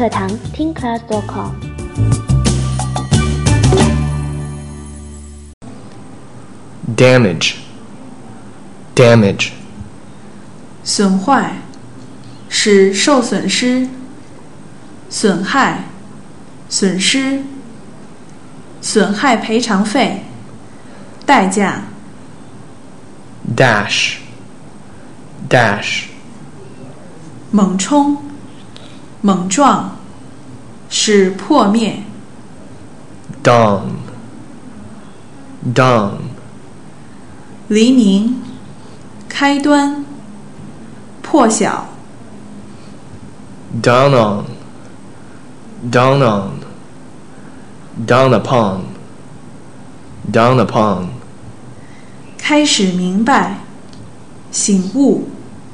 课堂 TeenClass.com。 damage, 损坏，使受损失，损害，损失，损害赔偿费，代价。 dash, 猛冲，猛撞，使破灭。 dawn, 黎明，开端，破晓。 dawn on, dawn upon, 开始明白，醒悟。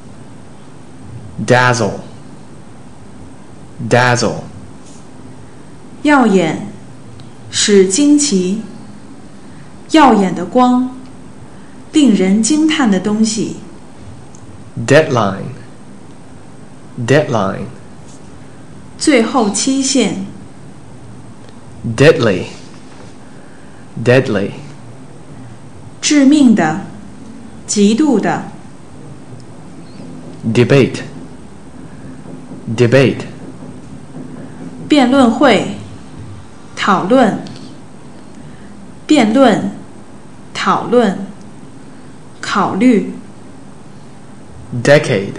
dazzle, 耀眼，使惊奇，耀眼的光，令人惊叹的东西。 deadline, 最后期限。 deadly, 致命的，极度的。 debate, 辩论会，讨论，辩论，讨论，考虑。 decade,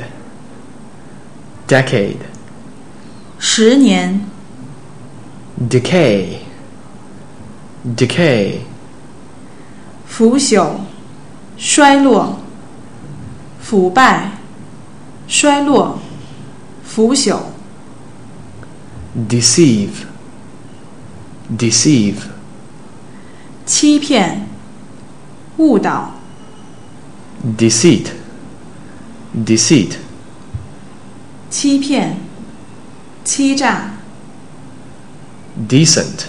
10年。 decay, 腐朽，衰落，腐败，衰落，腐朽。 deceive, 欺骗，误导。 deceit, 欺骗，欺诈。 decent,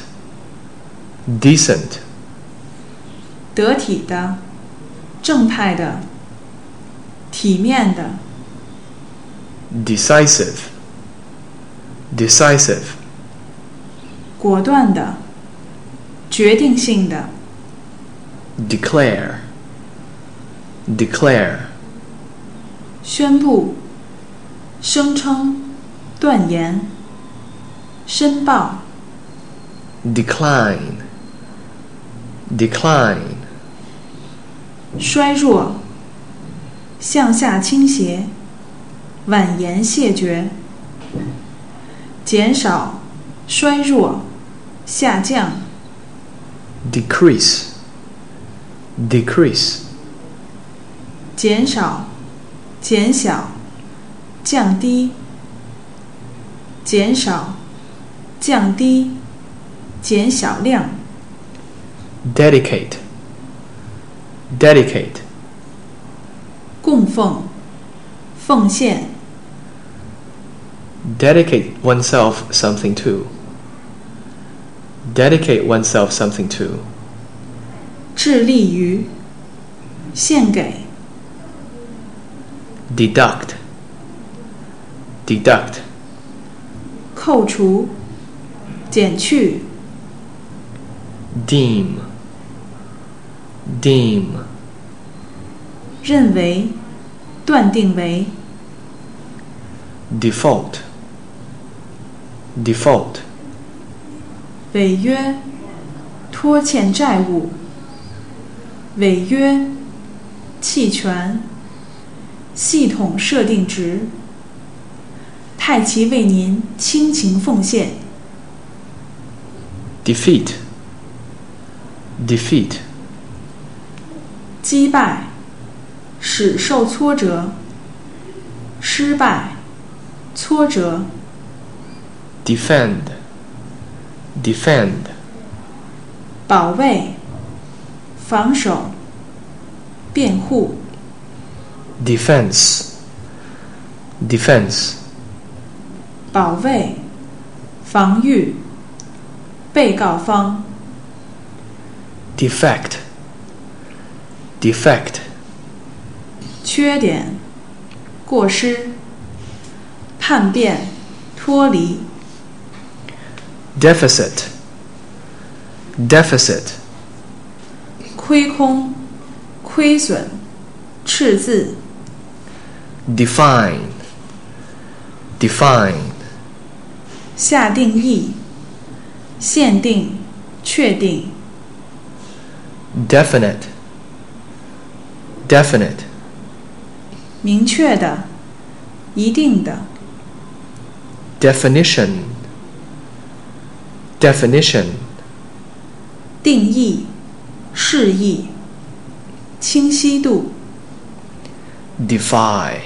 得体的，正派的，体面的。 decisive, 果断的，决定性的。 declare, 宣布，声称，断言，申报。 decline, 衰弱，向下倾斜，婉言谢绝。减少，衰弱，下降。 decrease, 减少，减小，降低。减少，降低，减小量。 dedicate, 供奉，奉献。 dedicate oneself something to, 致力于，献给。 deduct, 扣除，减去。 deem, 认为，断定为。 default, 违约，拖欠债务。违约，弃权，系统设定值。太其为您倾情奉献。 defeat, 击败，使受挫折，失败，挫折。 defend, 保卫，防守，辩护。 defense, 保卫，防御，被告方。 defect, 缺点，过失，叛变，脱离。 deficit, deficit, 亏空、亏损、赤字。 define, define, 下定义、限定、确定。 definite, definite, 明确的、一定的。 definition, definition, 定义、释义、清晰度。 defy,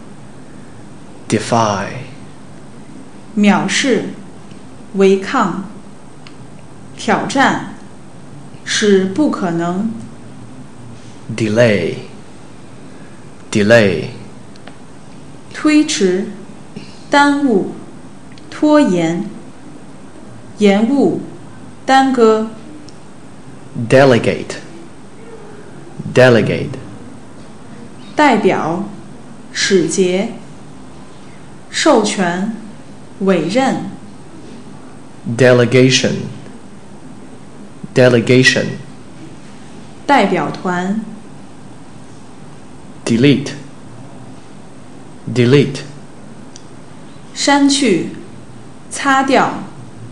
defy, 藐视、违抗、挑战，使不可能。 delay, delay, 推迟、耽误、拖延、延误、耽搁。 delegate, delegate, 代表、使节、授权、委任。 delegation, delegation, 代表团。 delete, delete, 删去、擦掉。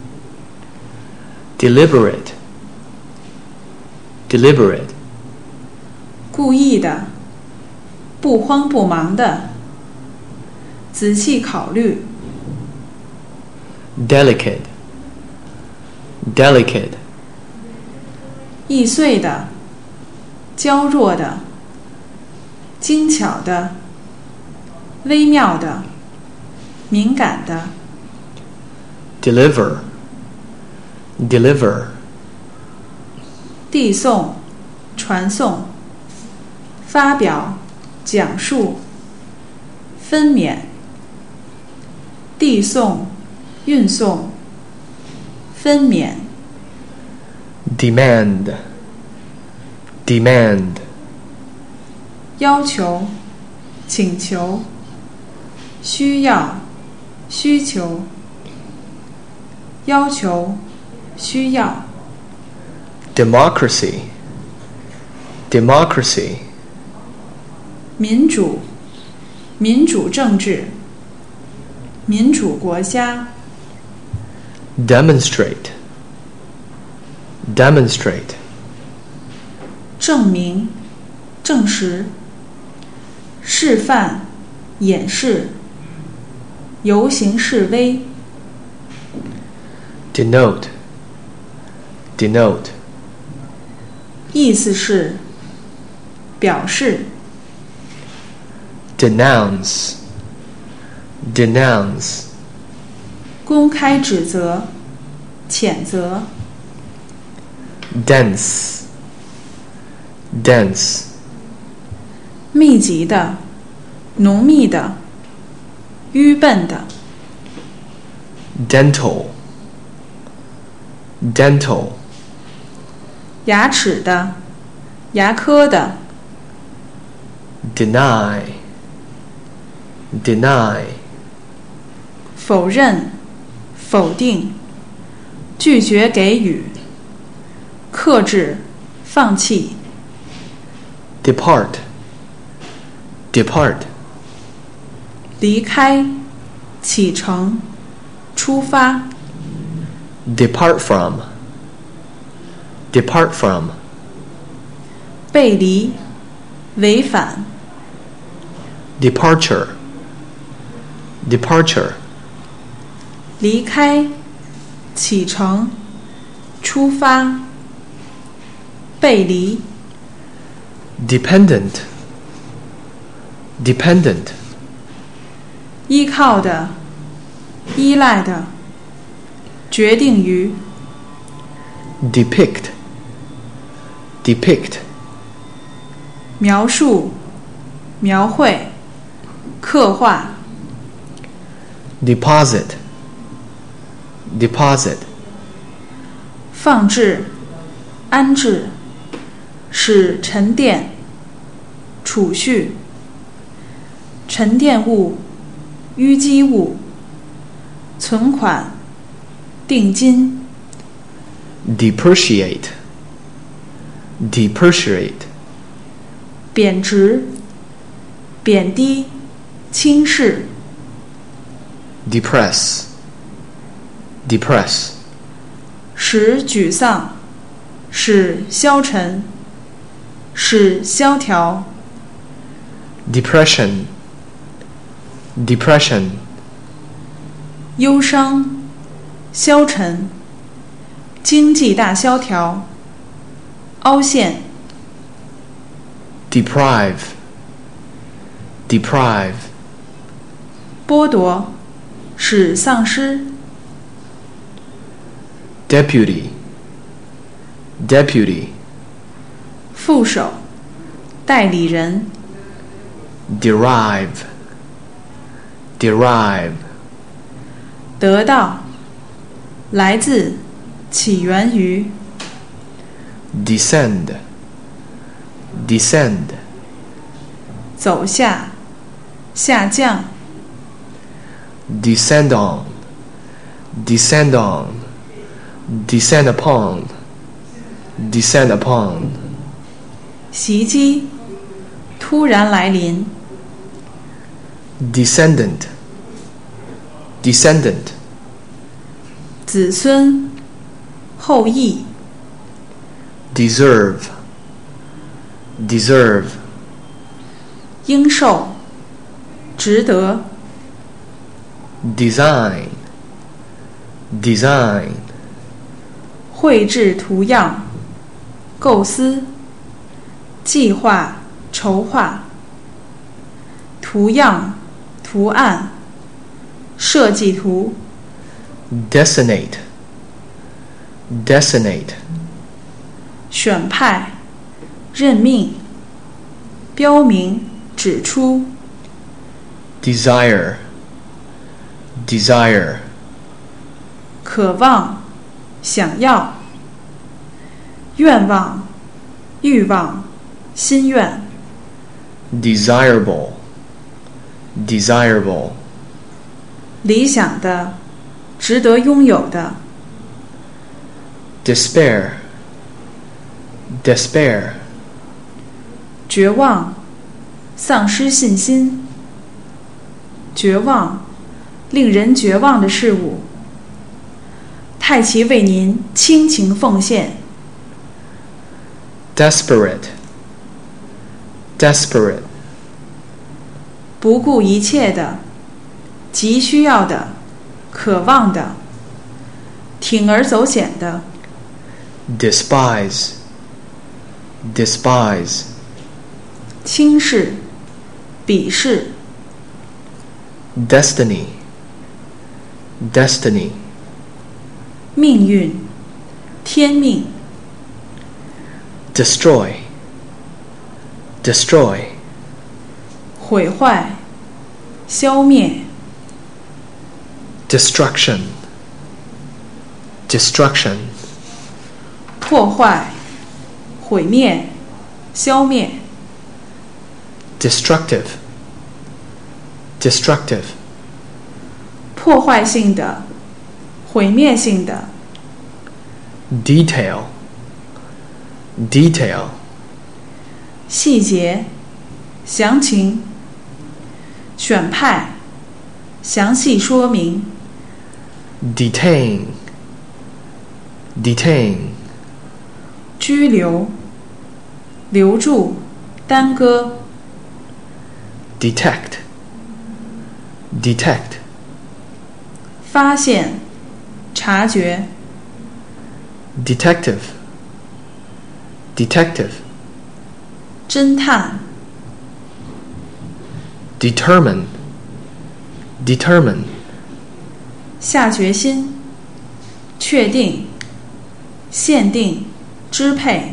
deliberate, deliberate, 故意的、不慌不忙的、仔细考虑。 delicate, delicate, 易碎的、娇弱的、精巧的、微妙的、敏感的。 deliver, deliver, 递送、传送、发表、讲述、分娩。递送、运送、分娩。 demand, demand, 要求、请求、需要、需求。要求、需要。 democracy, democracy, 民主、民主政治、民主国家。 demonstrate, demonstrate, 证明、证实。示范、演示。游行示威。 denote, denote, 意思是表示。 denounce, denounce, 公开指责、谴责。 dense, dense, 密集的、浓密的、愚笨的。 dental, dental, 牙齿的、牙科的。 deny, deny, 否认、否定、拒绝给予、克制、放弃。 depart, depart, 离开、启程、出发。 depart from, depart from, 背离、违反。 departure, departure, 离开、启程、出发。背离。 dependent, dependent, 依靠的、依赖的。决定于。 depict, depict, 描述、描绘、刻画。 deposit, deposit, 放置、安置、使沉淀、储蓄。沉淀物、淤积物。存款、 定金。 depreciate, depreciate, 贬值，贬低，轻视。 depress, depress, 使沮丧，使消沉，使萧条。 depression, depression, 忧伤，消沉，经济大萧条，凹陷。 deprive, deprive, 剥夺，使丧失。 deputy, deputy, 副手，代理人。 derive, derive, 得到，来自，起源于。 descend, descend, 走下，下降。 descend on, descend on, descend upon, descend upon, 袭击，突然来临。 descendant, descendant, 子孙，后裔。 deserve, deserve, 应受，值得。 design, design, 绘制图样，构思，计划，筹划。图样，图案，设计图。 designate, designate, 选派，任命，标明，指出。 desire, desire, 渴望，想要。愿望，欲望，心愿。 desirable, desirable, 理想的，值得拥有的。 despair, despair, 绝望，丧失信心。绝望，令人绝望的事物。太其为您倾情奉献。 desperate, desperate, 不顾一切的，急需要的，渴望的，铤而走险的。 despise, despise, 轻视，鄙视。 destiny, destiny, 命运，天命。 destroy, destroy, 毁坏，消灭。 destruction, destruction, 破坏，毁灭，消灭。 destructive, destructive, 破坏性的，毁灭性的。 detail, detail, 细节，详情。选派，详细说明。 detain, detain, 拘留，留住，耽搁。 detect, detect, 发现，察觉。 detective, detective, 侦探。 determine, determine, 下决心，确定，限定，支配。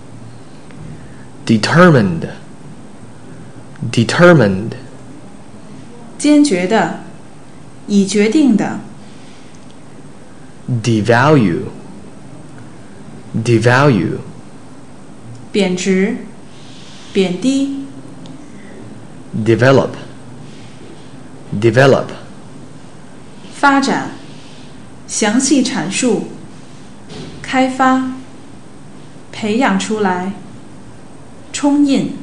determined, determined, 坚决的，已决定的。 devalue, devalue, 贬值，贬低。 develop, develop, 发展， 详细阐述、开发、培养出来、冲印。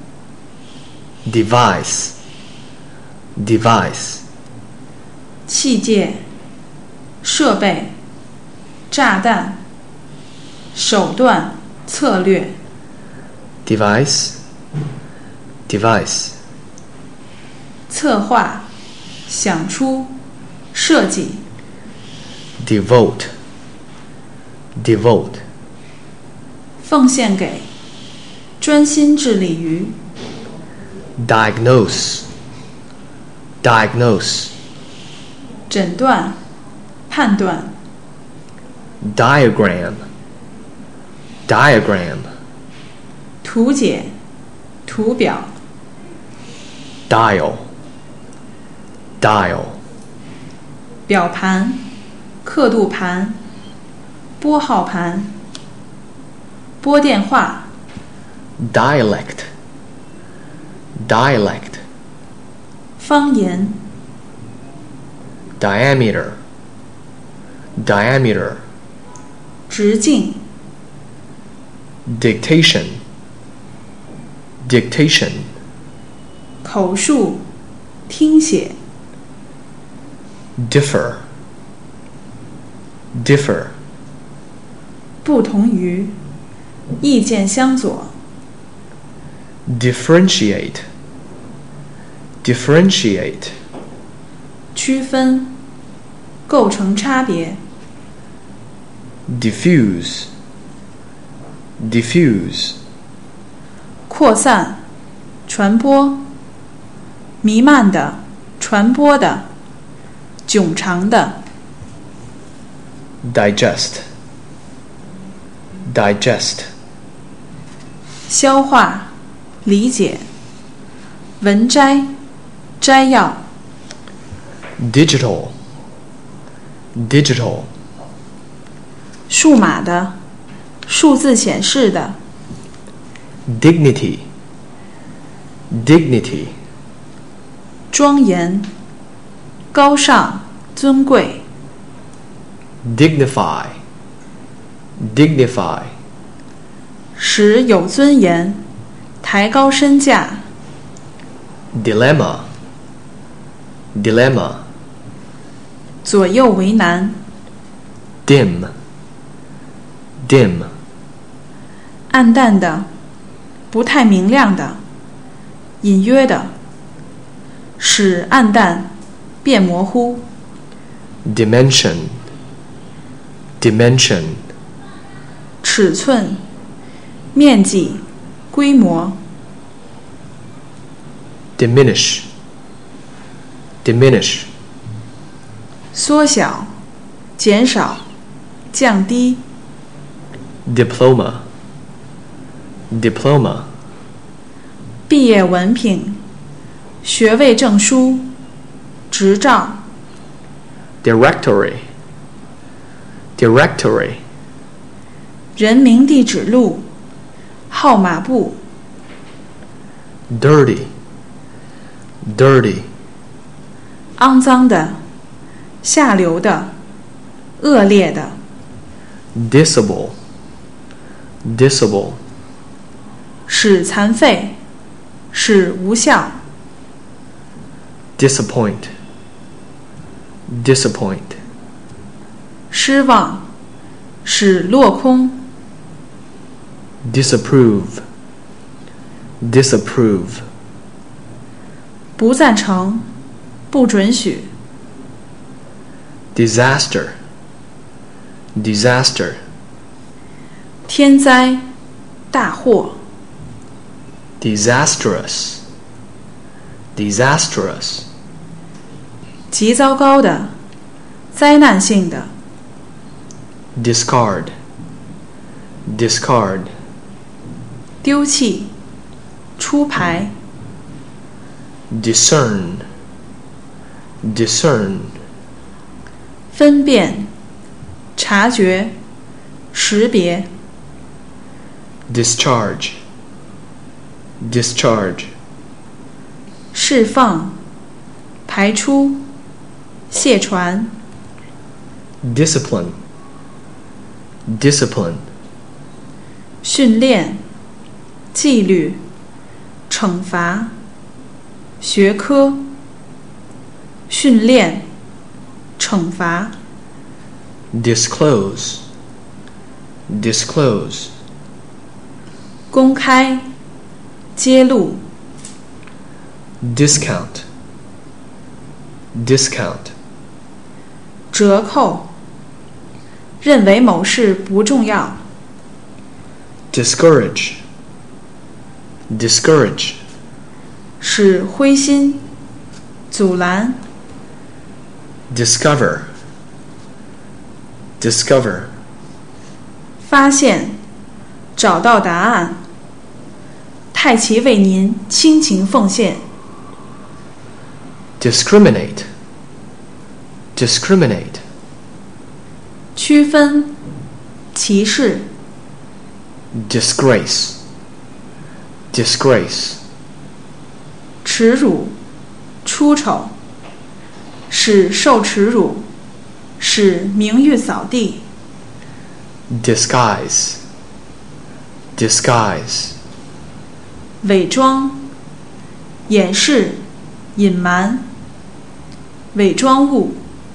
Device, device. 器械、设备、炸弹、手段、策略。 Device, device. 策划、想出、设计。 Devote, devote. 奉献给、专心致力于。 Diagnose, diagnose. 诊断、判断。 Diagram, diagram. 图解、图表。 Dial, dial. 表盘、刻度盘、拨号盘。拨电话。 Dialect, dialect. 方言。 Diameter, diameter. 直径。 Dictation, dictation. 口述、听写。 Differ, differ. 不同于，意见相左。 Differentiate, differentiate. 区分，构成差别。 Diffuse, diffuse. 扩散、传播。弥漫的、传播的、迥长的。 Digest, digest. 消化、理解。文摘、摘要。 Digital, digital. 数码的、数字显示的。 Dignity, dignity. 庄严、高尚、尊贵。 Dignify, dignify. 使有尊严，抬高身价。 Dilemma, dilemma. 左右为难。 Dim, dim. 暗淡的，不太明亮的，隐约的。使暗淡变模糊。 Dimension, dimension. 尺寸、面积、规模。 Diminish, diminish. 缩小、减少、降低。 Diploma, diploma. 毕业文凭、学位证书、执照。 Directory, directory. 人名地址录、号码簿。 Dirty, dirty. 肮脏的、下流的、恶劣的。 Disable, disable. 使残废，使无效。 Disappoint, disappoint. 失望，使落空。 Disapprove, disapprove. 不赞成，不准许。 Disaster, disaster. 天灾，大祸。 Disastrous, disastrous. 极糟糕的，灾难性的。 Discard, discard. 丢弃，出牌。 Discern, discern. 分辨，察觉，识别。 Discharge, discharge. 释放，排出，卸船。 discipline, discipline, 训练、纪律、惩罚、学科、训练、惩罚、 disclose, disclose, 公开、揭露、 discount, discount, 折扣、认为某事不重要、 discourage, discourage, 使灰心、阻拦、 discover, discover, 发现、找到答案，太其为您倾情奉献。 discriminate, discriminate, 区分、歧视、 disgrace, disgrace, 耻辱、出丑，使受耻辱，使名誉扫地。 disguise, disguise, 伪装、掩饰、隐瞒、伪装物。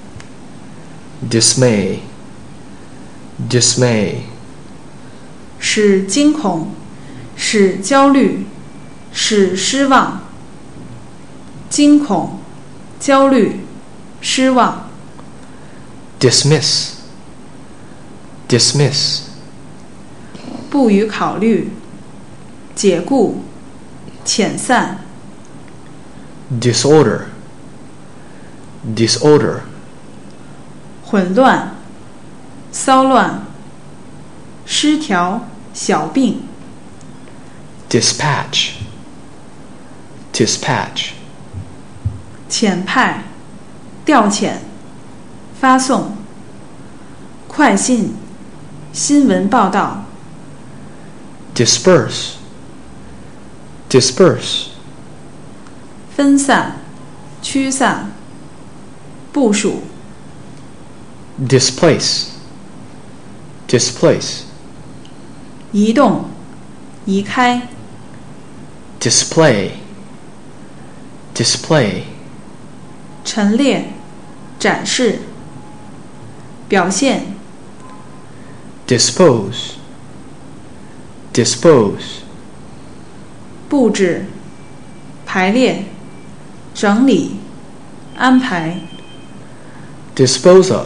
dismay, dismay, 使惊恐，使焦虑，使失望。惊恐、焦虑、失望。 dismiss, dismiss, 不予考虑，解雇，遣散。 disorder, disorder, 混乱、骚乱、失调、小病。 dispatch, dispatch, 遣派、调遣、发送。快信、新闻报道。 disperse, disperse, 分散、驱散。部署。 displace, displace, 移动、移开。 display, display, 陈列、展示。表现。 dispose, dispose, 布置、排列、整理、安排。 dispose of,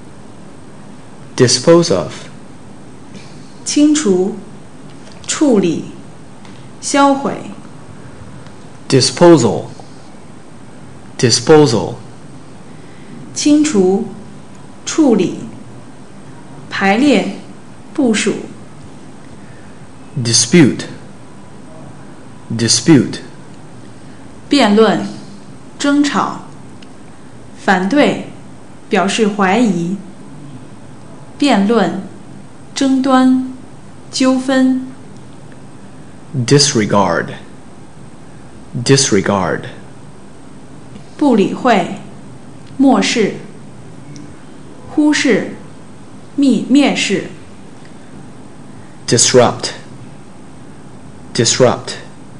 dispose of, 清除、处理、销毁。 disposal, disposal, 清除、处理、排列、部署。 dispute, dispute, 辩论、争吵。反对、表示怀疑。辩论、争端、纠纷。 disregard, disregard, 不理会、漠视。忽视、蔑视。 disrupt, disrupt,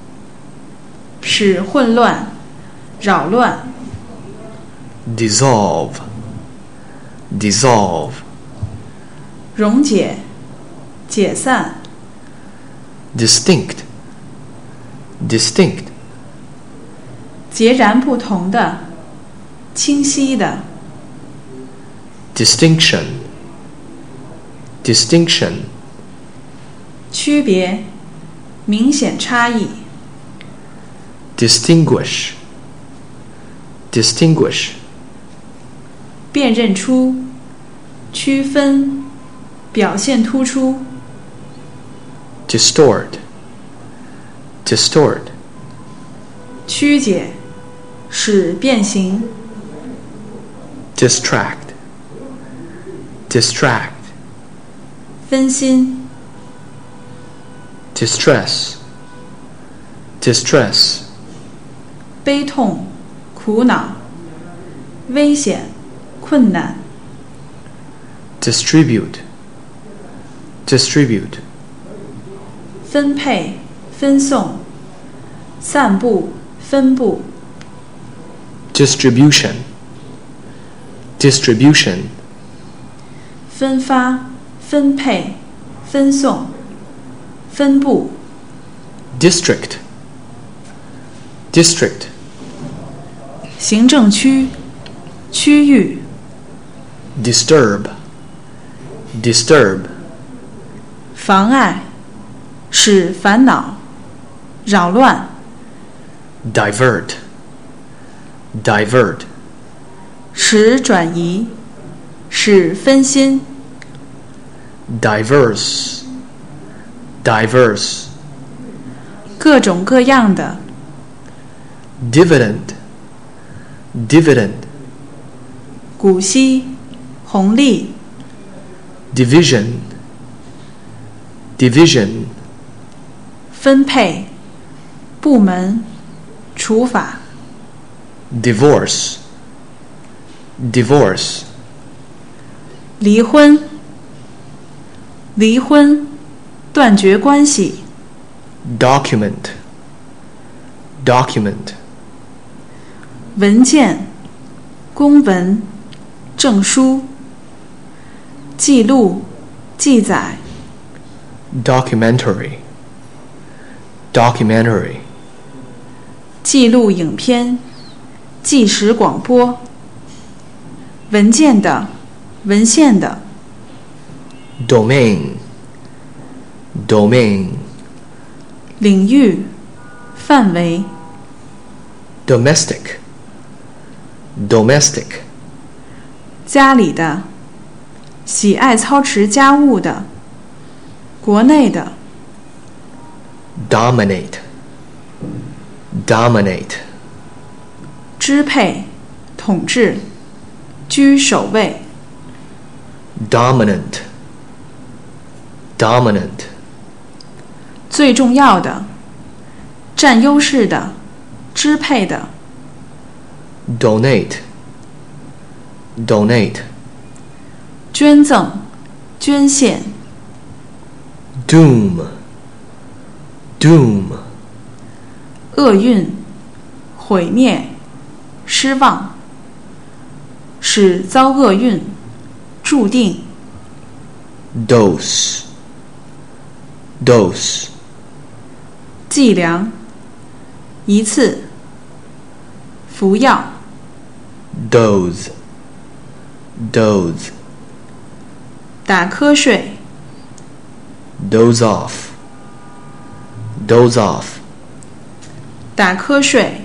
使混乱、扰乱。 dissolve, dissolve, 溶解、解散。 distinct, distinct, 截然不同的、清晰的。 distinction, distinction, 区别、明显差异。 distinguish, distinguish, 辨认出、区分、表现突出。 distort, distort, 曲解、使变形。 distract, distract, 分心。 distress, distress, 悲痛、苦恼。危险、困难。 distribute, distribute, 分配、分送、散布、分布、 distribution, distribution, 分发、分配、分送、分布、 district, district, 行政区、区域、 disturb, disturb, 妨碍、使烦恼、扰乱、 divert, divert, 使转移、使分心、 diverse, diverse, 各种各样的、 dividend, dividend, 股息、红利、 division, division, 分配、部门、处罚、 divorce, divorce, 离婚、离婚、断绝关系、 document, document, 文件、公文、证书、记录、记载、 documentary, documentary, 记录影片、即时广播、文件的、文献的、 domain, domain, 领域、范围、 domestic, domestic, 家里的、喜爱操持家务的、国内的、 dominate, dominate, 支配、统治、居首位、 dominant, dominant, 最重要的、占优势的、支配的、 donate, donate, 捐赠、捐献、 doom, doom, 厄运、毁灭、失望、使遭厄运、注定、 dose, dose, 计量、一次、服药、 dose, dose, 打瞌睡、 doze off, doze off, 打瞌睡、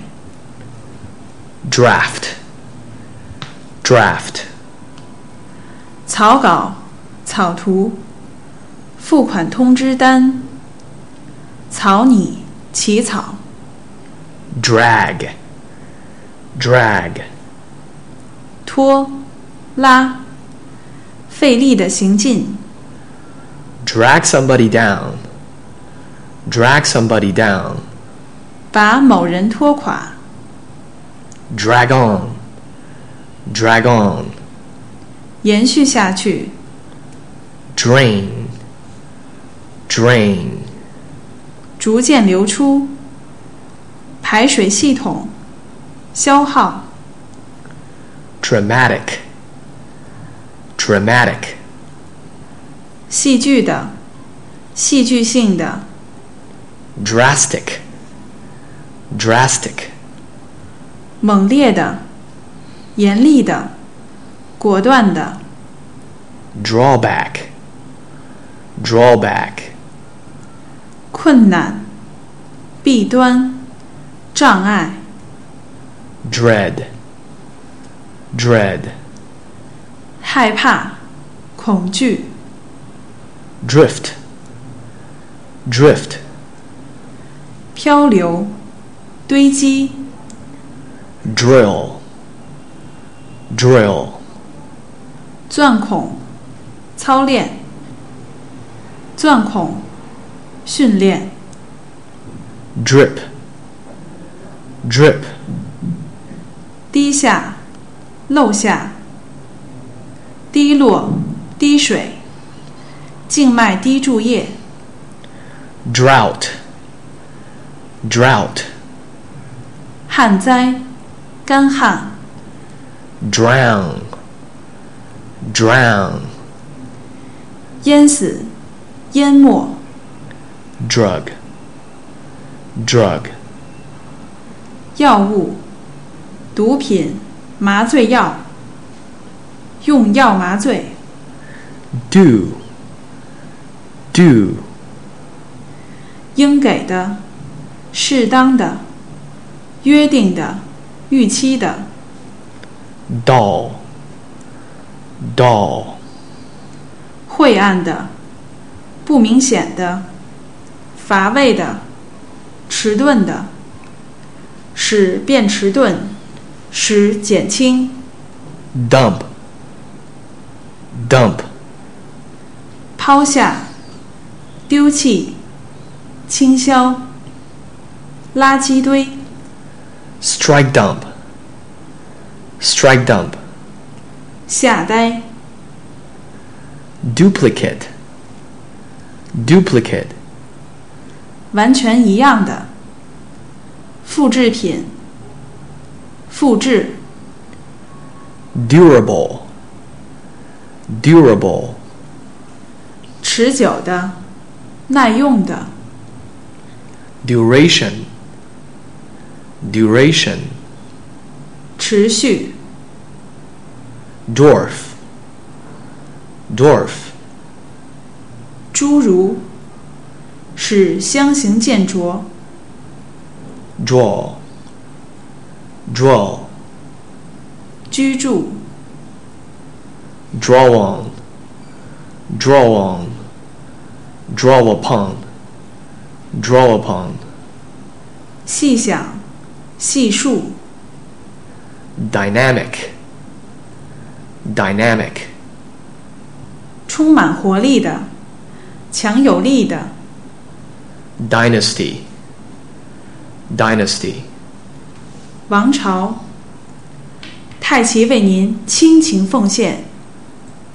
draft, draft, 草稿、草图、付款通知单、草拟、起草、 drag, drag, 拖、拉、费力的行进、 drag somebody down, drag somebody down, 把某人拖垮、 drag on, drag on, 延续下去、 drain, drain, 逐渐流出、排水系统、消耗、 dramatic, dramatic, 戏剧的、戏剧性的、 drastic, drastic, 猛烈的、严厉的、果断的、 drawback, drawback, 困难、弊端、障碍、 dread, dread, 害怕、恐惧、 drift, drift, 漂流、堆积、 drill, drill, 钻孔、操练、钻孔、训练、 drip, drip, 滴下、漏下、滴落、 滴水，静脉滴注液。 drought, drought, 旱灾，干旱。 drown, drown, 淹死，淹没。 drug, drug, 药物，毒品，麻醉药。用药麻醉。 due, due, 应给的，适当的，约定的，预期的。 dull, dull, 晦暗的，不明显的，乏味的，迟钝的。使变迟钝，使减轻。 dump, dump, 抛下，丢弃，倾销。垃圾堆。 strike dump, strike dump, 吓呆。 duplicate, duplicate, 完全一样的。复制品。复制。 durable, durable, 持久的，耐用的。 duration, duration, 持续。 dwarf, dwarf, 诸如，使相形见拙。 draw, draw, 居住。 draw on, draw on, draw upon, draw upon, 细想，细数。 dynamic, dynamic, 充满活力的，强有力的。 dynasty, dynasty, 王朝。太奇为您倾情奉献。